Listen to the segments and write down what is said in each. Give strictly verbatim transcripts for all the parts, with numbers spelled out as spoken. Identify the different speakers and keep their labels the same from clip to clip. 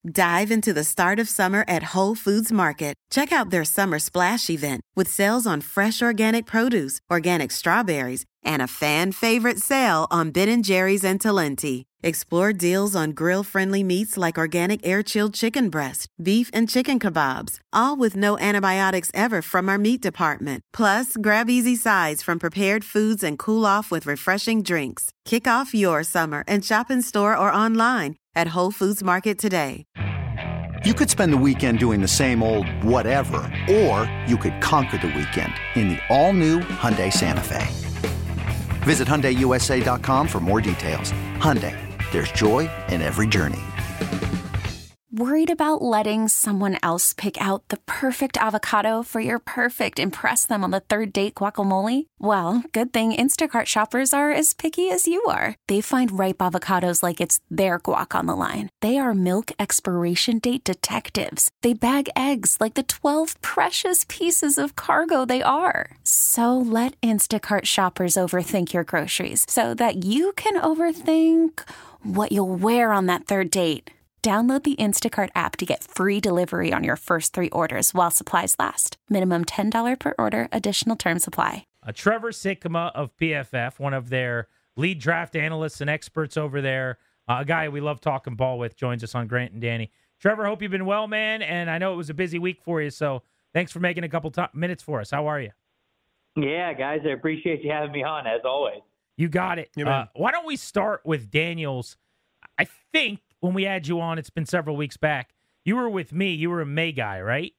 Speaker 1: Dive into the start of summer at Whole Foods Market. Check out their Summer Splash event with sales on fresh organic produce, organic strawberries, and a fan-favorite sale on Ben and Jerry's and Talenti. Explore deals on grill-friendly meats like organic air-chilled chicken breast, beef and chicken kebabs, all with no antibiotics ever from our meat department. Plus, grab easy sides from prepared foods and cool off with refreshing drinks. Kick off your summer and shop in store or online at Whole Foods Market today.
Speaker 2: You could spend the weekend doing the same old whatever, or you could conquer the weekend in the all-new Hyundai Santa Fe. Visit Hyundai U S A dot com for more details. Hyundai, there's joy in every journey.
Speaker 3: Worried about letting someone else pick out the perfect avocado for your perfect impress them on the third date guacamole? Well, good thing Instacart shoppers are as picky as you are. They find ripe avocados like it's their guac on the line. They are milk expiration date detectives. They bag eggs like the twelve precious pieces of cargo they are. So let Instacart shoppers overthink your groceries so that you can overthink what you'll wear on that third date. Download the Instacart app to get free delivery on your first three orders while supplies last. Minimum ten dollars per order. Additional terms apply.
Speaker 4: Uh, Trevor Sikkema of P F F, one of their lead draft analysts and experts over there, uh, a guy we love talking ball with, joins us on Grant and Danny. Trevor, hope you've been well, man, and I know it was a busy week for you, so thanks for making a couple t- minutes for us. How are you?
Speaker 5: Yeah, guys, I appreciate you having me on, as always.
Speaker 4: You got it.
Speaker 6: Yeah,
Speaker 4: uh, why don't we start with Daniels? I think when we had you on, it's been several weeks back, you were with me. You were a May guy, right?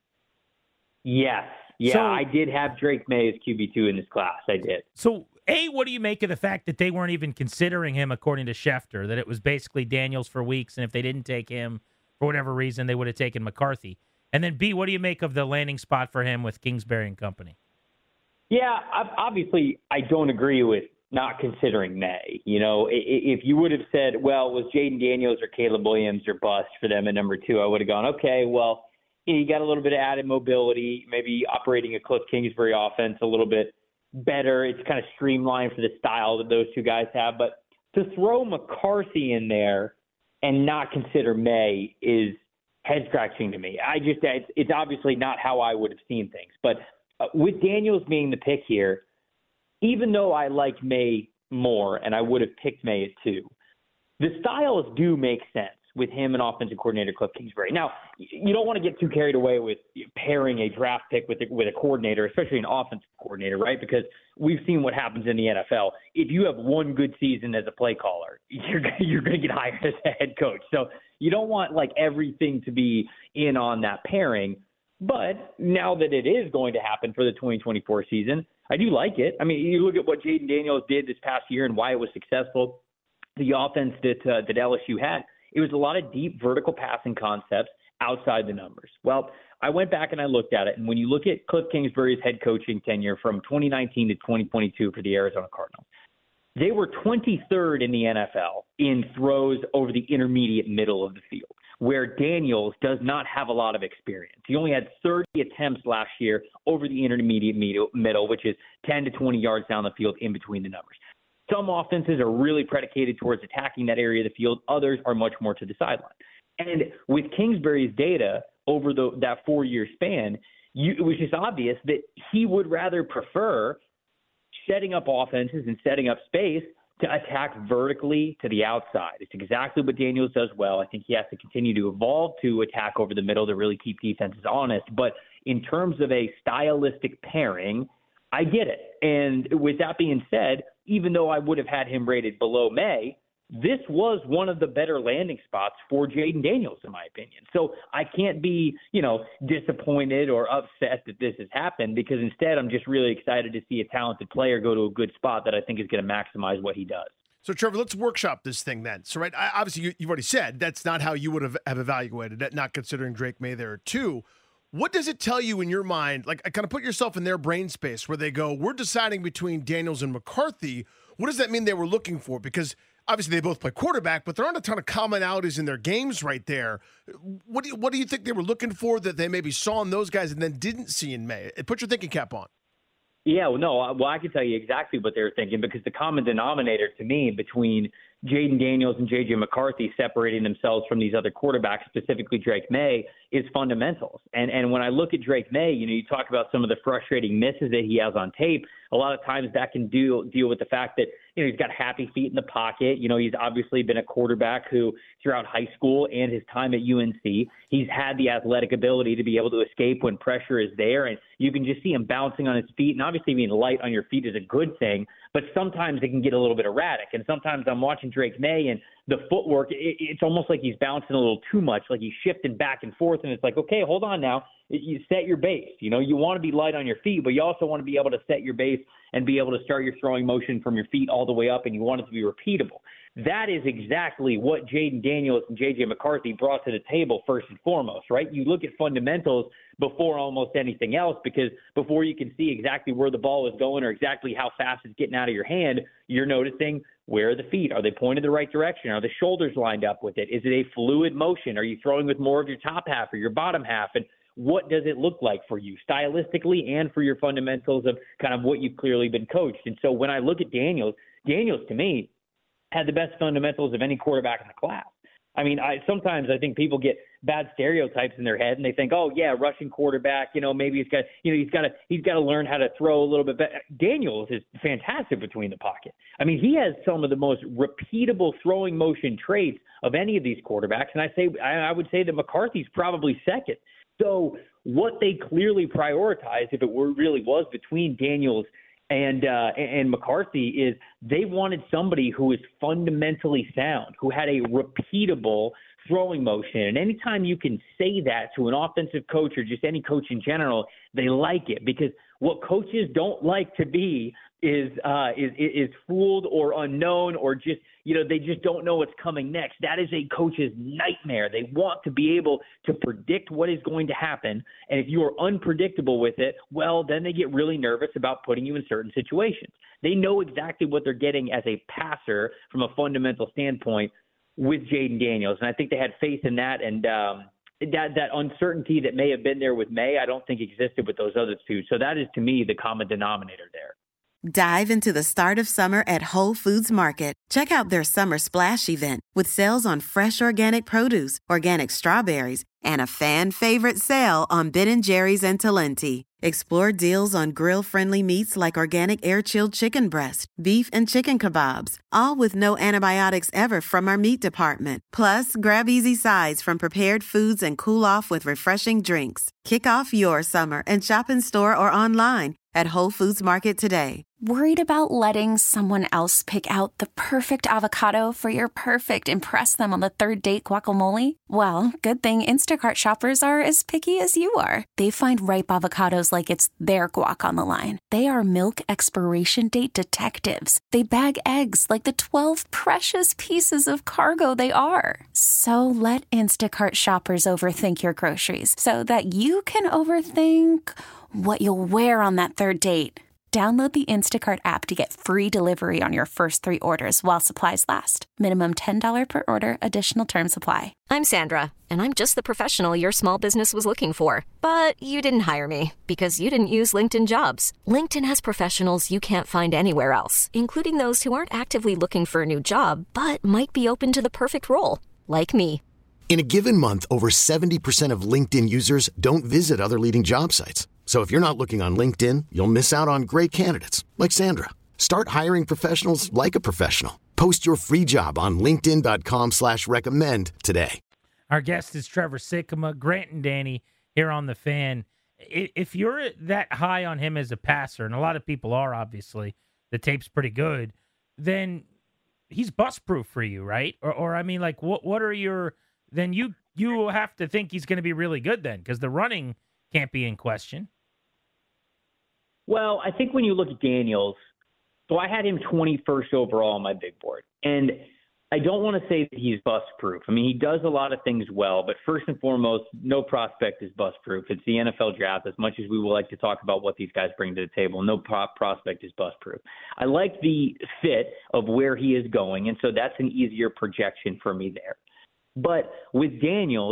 Speaker 5: Yes. Yeah,
Speaker 4: so,
Speaker 5: I did have Drake May as Q B two in this class. I did.
Speaker 4: So, A, what do you make of the fact that they weren't even considering him, according to Schefter, that it was basically Daniels for weeks, and if they didn't take him for whatever reason, they would have taken McCarthy? And then, B, what do you make of the landing spot for him with Kingsbury and company?
Speaker 5: Yeah, obviously, I don't agree with not considering May. You know, if you would have said, well, was Jaden Daniels or Caleb Williams or bust for them at number two, I would have gone, okay, well, you got a little bit of added mobility, maybe operating a Cliff Kingsbury offense a little bit better. It's kind of streamlined for the style that those two guys have. But to throw McCarthy in there and not consider May is head-scratching to me. I just, it's, it's obviously not how I would have seen things. But uh, with Daniels being the pick here, even though I like May more, and I would have picked May at two, the styles do make sense with him and offensive coordinator Cliff Kingsbury. Now, you don't want to get too carried away with pairing a draft pick with a, with a coordinator, especially an offensive coordinator, right? Because we've seen what happens in the N F L. If you have one good season as a play caller, you're you're going to get hired as a head coach. So you don't want like everything to be in on that pairing. But now that it is going to happen for the twenty twenty-four season, I do like it. I mean, you look at what Jaden Daniels did this past year and why it was successful. The offense that uh, that L S U had, it was a lot of deep vertical passing concepts outside the numbers. Well, I went back and I looked at it, and when you look at Cliff Kingsbury's head coaching tenure from twenty nineteen to twenty twenty-two for the Arizona Cardinals, they were twenty-third in the N F L in throws over the intermediate middle of the field, where Daniels does not have a lot of experience. He only had thirty attempts last year over the intermediate middle, which is ten to twenty yards down the field in between the numbers. Some offenses are really predicated towards attacking that area of the field. Others are much more to the sideline. And with Kingsbury's data over the, that four-year span, you, it was just obvious that he would rather prefer setting up offenses and setting up space to attack vertically to the outside. It's exactly what Daniels does well. I think he has to continue to evolve to attack over the middle to really keep defenses honest. But in terms of a stylistic pairing, I get it. And with that being said, even though I would have had him rated below May, this was one of the better landing spots for Jaden Daniels, in my opinion. So I can't be, you know, disappointed or upset that this has happened, because instead I'm just really excited to see a talented player go to a good spot that I think is going to maximize what he does.
Speaker 6: So, Trevor, let's workshop this thing then. So, right, I, obviously you, you've already said that's not how you would have, have evaluated it, not considering Drake May there too. What does it tell you in your mind? Like, I kind of put yourself in their brain space where they go, we're deciding between Daniels and McCarthy. What does that mean they were looking for? Because obviously they both play quarterback, but there aren't a ton of commonalities in their games right there. What do you, what do you think they were looking for that they maybe saw in those guys and then didn't see in May? Put your thinking cap on.
Speaker 5: Yeah, well, no, well, I can tell you exactly what they were thinking, because the common denominator to me between Jaden Daniels and J J McCarthy separating themselves from these other quarterbacks, specifically Drake May, is fundamentals. And and when I look at Drake May, you know, you talk about some of the frustrating misses that he has on tape. A lot of times that can do deal with the fact that, you know, he's got happy feet in the pocket. You know, he's obviously been a quarterback who throughout high school and his time at U N C, he's had the athletic ability to be able to escape when pressure is there. And you can just see him bouncing on his feet. And obviously being light on your feet is a good thing, but sometimes it can get a little bit erratic. And sometimes I'm watching Drake May and the footwork, it, it's almost like he's bouncing a little too much, like he's shifting back and forth. And it's like, okay, hold on now. You set your base. You know, you want to be light on your feet, but you also want to be able to set your base and be able to start your throwing motion from your feet all the way up, and you want it to be repeatable. That is exactly what Jaden Daniels and J J McCarthy brought to the table first and foremost, right? You look at fundamentals before almost anything else, because before you can see exactly where the ball is going or exactly how fast it's getting out of your hand, you're noticing where are the feet? Are they pointed the right direction? Are the shoulders lined up with it? Is it a fluid motion? Are you throwing with more of your top half or your bottom half? And what does it look like for you stylistically and for your fundamentals of kind of what you've clearly been coached? And so when I look at Daniels, Daniels to me had the best fundamentals of any quarterback in the class. I mean, I sometimes I think people get bad stereotypes in their head and they think, oh yeah, rushing quarterback, you know, maybe he's got, you know, he's got to, he's got to learn how to throw a little bit better. Daniels is fantastic between the pocket. I mean, he has some of the most repeatable throwing motion traits of any of these quarterbacks. And I say, I, I would say that McCarthy's probably second. So what they clearly prioritized, if it were really was between Daniels and uh, and McCarthy, is they wanted somebody who is fundamentally sound, who had a repeatable throwing motion. And anytime you can say that to an offensive coach or just any coach in general, they like it, because what coaches don't like to be is uh, is is fooled or unknown, or just, you know, they just don't know what's coming next. That is a coach's nightmare. They want to be able to predict what is going to happen. And if you are unpredictable with it, well, then they get really nervous about putting you in certain situations. They know exactly what they're getting as a passer from a fundamental standpoint with Jaden Daniels. And I think they had faith in that. And um, that, that uncertainty that may have been there with May, I don't think existed with those other two. So that is, to me, the common denominator there.
Speaker 1: Dive into the start of summer at Whole Foods Market. Check out their summer splash event with sales on fresh organic produce, organic strawberries, and a fan favorite sale on Ben and Jerry's and Talenti. Explore deals on grill-friendly meats like organic air-chilled chicken breast, beef and chicken kebabs, all with no antibiotics ever from our meat department. Plus, grab easy sides from prepared foods and cool off with refreshing drinks. Kick off your summer and shop in store or online at Whole Foods Market today.
Speaker 3: Worried about letting someone else pick out the perfect avocado for your perfect impress them on the third date guacamole? Well, good thing Instacart shoppers are as picky as you are. They find ripe avocados like it's their guac on the line. They are milk expiration date detectives. They bag eggs like the twelve precious pieces of cargo they are. So let Instacart shoppers overthink your groceries so that you can overthink what you'll wear on that third date. Download the Instacart app to get free delivery on your first three orders while supplies last. Minimum ten dollars per order. Additional terms apply.
Speaker 7: I'm Sandra, and I'm just the professional your small business was looking for. But you didn't hire me because you didn't use LinkedIn Jobs. LinkedIn has professionals you can't find anywhere else, including those who aren't actively looking for a new job, but might be open to the perfect role, like me.
Speaker 8: In a given month, over seventy percent of LinkedIn users don't visit other leading job sites. So if you're not looking on LinkedIn, you'll miss out on great candidates like Sandra. Start hiring professionals like a professional. Post your free job on linkedin dot com slash recommend today.
Speaker 4: Our guest is Trevor Sikkema, Grant and Danny here on The Fan. If you're that high on him as a passer, and a lot of people are, obviously, the tape's pretty good, then he's bust-proof for you, right? Or, or I mean, like, what what are your – then you you have to think he's going to be really good then, because the running can't be in question.
Speaker 5: Well, I think when you look at Daniels, so I had him twenty-first overall on my big board. And I don't want to say that he's bust-proof. I mean, he does a lot of things well, but first and foremost, no prospect is bust-proof. It's the N F L draft. As much as we would like to talk about what these guys bring to the table, no pro- prospect is bust-proof. I like the fit of where he is going, and so that's an easier projection for me there. But with Daniels,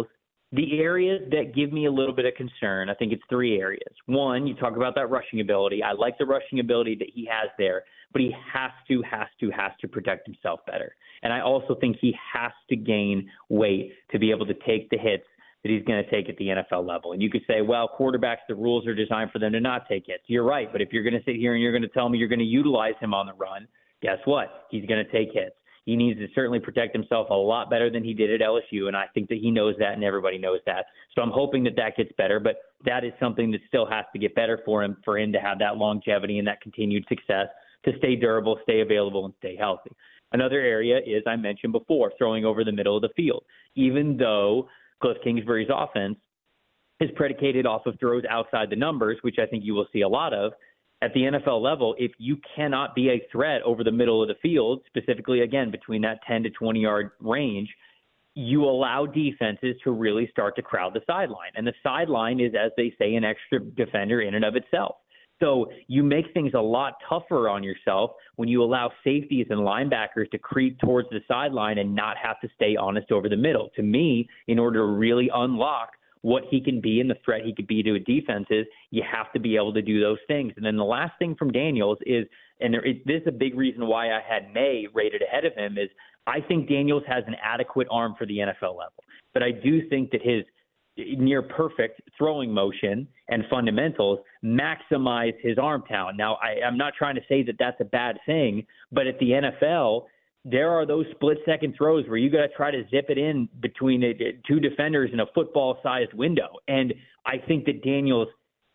Speaker 5: The areas that give me a little bit of concern, I think it's three areas. One, you talk about that rushing ability. I like the rushing ability that he has there, but he has to, has to, has to protect himself better. And I also think he has to gain weight to be able to take the hits that he's going to take at the N F L level. And you could say, well, quarterbacks, the rules are designed for them to not take hits. You're right. But if you're going to sit here and you're going to tell me you're going to utilize him on the run, guess what? He's going to take hits. He needs to certainly protect himself a lot better than he did at L S U, and I think that he knows that and everybody knows that. So I'm hoping that that gets better, but that is something that still has to get better for him, for him to have that longevity and that continued success, to stay durable, stay available, and stay healthy. Another area is, I mentioned before, throwing over the middle of the field. Even though Cliff Kingsbury's offense is predicated off of throws outside the numbers, which I think you will see a lot of, at the N F L level, if you cannot be a threat over the middle of the field, specifically, again, between that ten to twenty-yard range, you allow defenses to really start to crowd the sideline. And the sideline is, as they say, an extra defender in and of itself. So you make things a lot tougher on yourself when you allow safeties and linebackers to creep towards the sideline and not have to stay honest over the middle. To me, in order to really unlock what he can be and the threat he could be to defenses, you have to be able to do those things. And then the last thing from Daniels is, and there is, this is a big reason why I had May rated ahead of him, is I think Daniels has an adequate arm for the N F L level. But I do think that his near perfect throwing motion and fundamentals maximize his arm talent. Now, I, I'm not trying to say that that's a bad thing, but at the N F L, there are those split-second throws where you got to try to zip it in between two defenders in a football-sized window. And I think that Daniels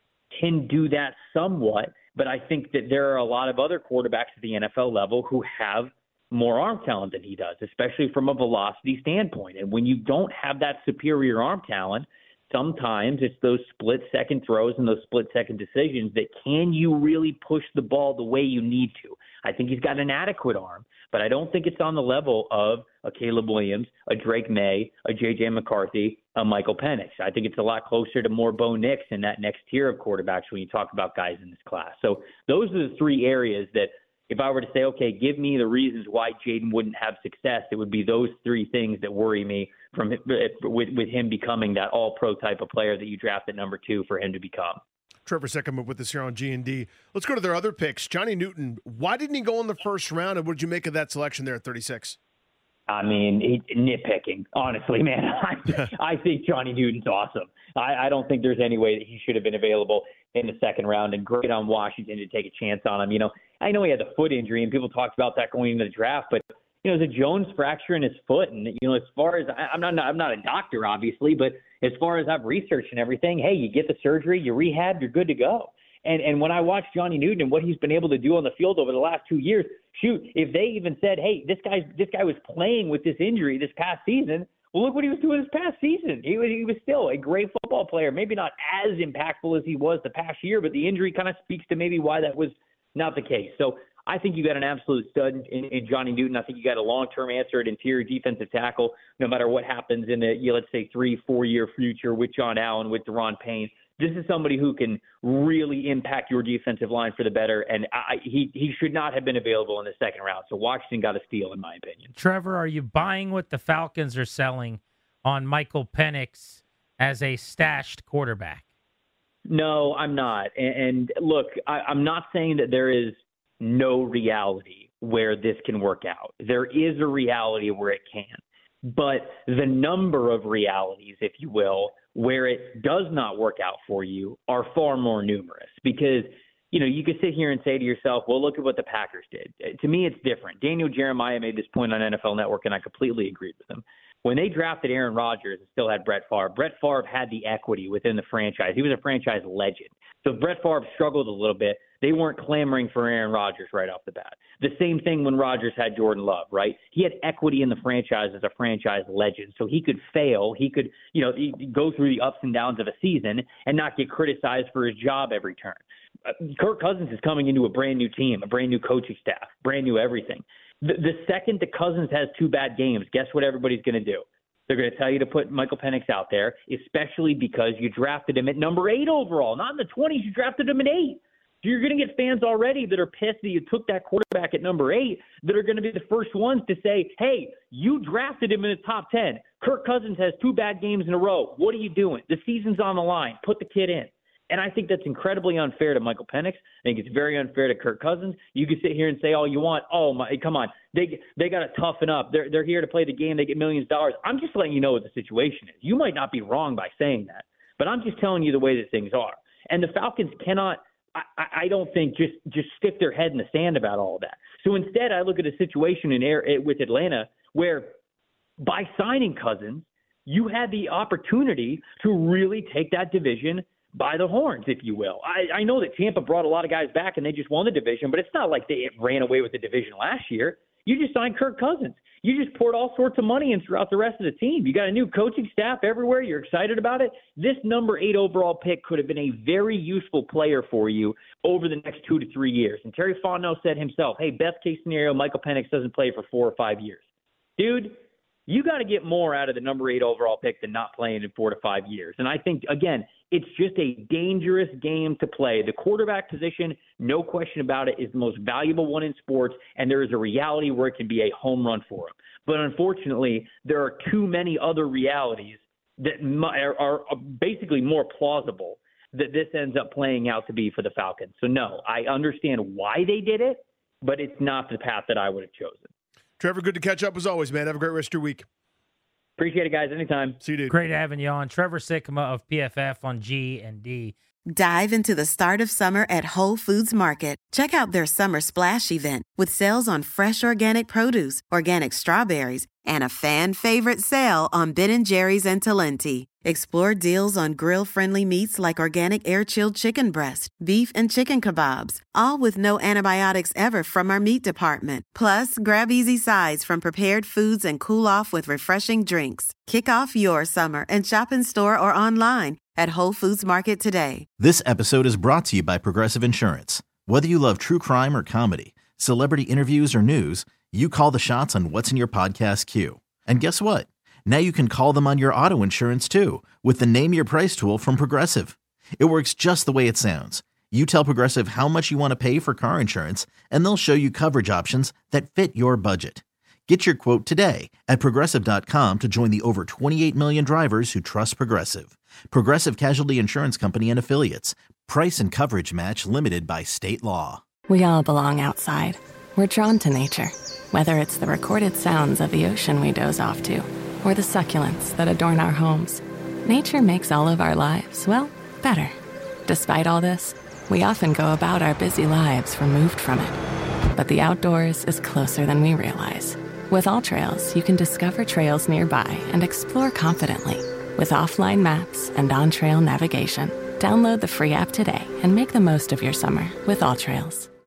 Speaker 5: can do that somewhat, but I think that there are a lot of other quarterbacks at the N F L level who have more arm talent than he does, especially from a velocity standpoint. And when you don't have that superior arm talent, sometimes it's those split-second throws and those split-second decisions that can you really push the ball the way you need to. I think he's got an adequate arm, but I don't think it's on the level of a Caleb Williams, a Drake May, a J J McCarthy, a Michael Penix. I think it's a lot closer to more Bo Nix in that next tier of quarterbacks when you talk about guys in this class. So those are the three areas that if I were to say, okay, give me the reasons why Jaden wouldn't have success, it would be those three things that worry me from with, with him becoming that all-pro type of player that you draft at number two for him to become.
Speaker 6: Trevor Seckham with us here on G and D. Let's go to their other picks. Johnny Newton, why didn't he go in the first round, and what did you make of that selection there at thirty-six?
Speaker 5: I mean, he, nitpicking, honestly, man. I, I think Johnny Newton's awesome. I, I don't think there's any way that he should have been available in the second round, and great on Washington to take a chance on him. You know, I know he had the foot injury, and people talked about that going into the draft, but you know, there's a Jones fracture in his foot, and you know, as far as I, I'm not, I'm not a doctor, obviously, but as far as I've researched and everything, hey, you get the surgery, you rehab, you're good to go. And and when I watch Johnny Newton and what he's been able to do on the field over the last two years, shoot, if they even said, hey, this guy this guy was playing with this injury this past season, well, look what he was doing this past season. He was, he was still a great football player, maybe not as impactful as he was the past year, but the injury kind of speaks to maybe why that was not the case. So I think you got an absolute stud in, in Johnny Newton. I think you got a long-term answer at interior defensive tackle, no matter what happens in the, you know, let's say, three, four-year future with John Allen, with Daron Payne. This is somebody who can really impact your defensive line for the better, and I, he he should not have been available in the second round. So Washington got a steal, in my opinion.
Speaker 4: Trevor, are you buying what the Falcons are selling on Michael Penix as a stashed quarterback?
Speaker 5: No, I'm not. And, and look, I, I'm not saying that there is no reality where this can work out. There is a reality where it can. But the number of realities, if you will, where it does not work out for you are far more numerous. Because, you know, you could sit here and say to yourself, well, look at what the Packers did. To me, it's different. Daniel Jeremiah made this point on N F L Network, and I completely agreed with him. When they drafted Aaron Rodgers and still had Brett Favre, Brett Favre had the equity within the franchise. He was a franchise legend. So if Brett Favre struggled a little bit, they weren't clamoring for Aaron Rodgers right off the bat. The same thing when Rodgers had Jordan Love, right? He had equity in the franchise as a franchise legend. So he could fail. He could, you know, go through the ups and downs of a season and not get criticized for his job every turn. Kirk Cousins is coming into a brand new team, a brand new coaching staff, brand new everything. The, the second that Cousins has two bad games, guess what everybody's going to do? They're going to tell you to put Michael Penix out there, especially because you drafted him at number eight overall, not in the twenties. You drafted him at eight. So you're going to get fans already that are pissed that you took that quarterback at number eight that are going to be the first ones to say, hey, you drafted him in the top ten. Kirk Cousins has two bad games in a row. What are you doing? The season's on the line. Put the kid in. And I think that's incredibly unfair to Michael Penix. I think it's very unfair to Kirk Cousins. You can sit here and say all you want. Oh, my, come on. They they got to toughen up. They're, they're here to play the game. They get millions of dollars. I'm just letting you know what the situation is. You might not be wrong by saying that, but I'm just telling you the way that things are. And the Falcons cannot – I, I don't think just, just stick their head in the sand about all of that. So instead, I look at a situation in air with Atlanta where by signing Cousins, you had the opportunity to really take that division by the horns, if you will. I, I know that Tampa brought a lot of guys back and they just won the division, but it's not like they ran away with the division last year. You just signed Kirk Cousins. You just poured all sorts of money in throughout the rest of the team. You got a new coaching staff everywhere. You're excited about it. This number eight overall pick could have been a very useful player for you over the next two to three years. And Terry Fontenot said himself, hey, best case scenario, Michael Penix doesn't play for four or five years. Dude, you got to get more out of the number eight overall pick than not playing in four to five years. And I think, again, it's just a dangerous game to play. The quarterback position, no question about it, is the most valuable one in sports, and there is a reality where it can be a home run for him. But unfortunately, there are too many other realities that are, are basically more plausible that this ends up playing out to be for the Falcons. So, no, I understand why they did it, but it's not the path that I would have chosen.
Speaker 6: Trevor, good to catch up as always, man. Have a great rest of your week.
Speaker 5: Appreciate it, guys. Anytime.
Speaker 6: See you, dude.
Speaker 4: Great having you on. Trevor Sikkema of P F F on G and D.
Speaker 1: Dive into the start of summer at Whole Foods Market. Check out their summer splash event with sales on fresh organic produce, organic strawberries, and a fan favorite sale on Ben and Jerry's and Talenti. Explore deals on grill-friendly meats like organic air-chilled chicken breast, beef, and chicken kebabs, all with no antibiotics ever from our meat department. Plus, grab easy sides from prepared foods and cool off with refreshing drinks. Kick off your summer and shop in store or online at Whole Foods Market today.
Speaker 9: This episode is brought to you by Progressive Insurance. Whether you love true crime or comedy, celebrity interviews or news, you call the shots on what's in your podcast queue. And guess what? Now you can call them on your auto insurance too with the Name Your Price tool from Progressive. It works just the way it sounds. You tell Progressive how much you want to pay for car insurance, and they'll show you coverage options that fit your budget. Get your quote today at Progressive dot com to join the over twenty-eight million drivers who trust Progressive. Progressive Casualty Insurance Company and Affiliates. Price and coverage match limited by state law.
Speaker 10: We all belong outside. We're drawn to nature, whether it's the recorded sounds of the ocean we doze off to, or the succulents that adorn our homes. Nature makes all of our lives, well, better. Despite all this, we often go about our busy lives removed from it. But the outdoors is closer than we realize. With AllTrails, you can discover trails nearby and explore confidently. With offline maps and on-trail navigation, download the free app today and make the most of your summer with AllTrails.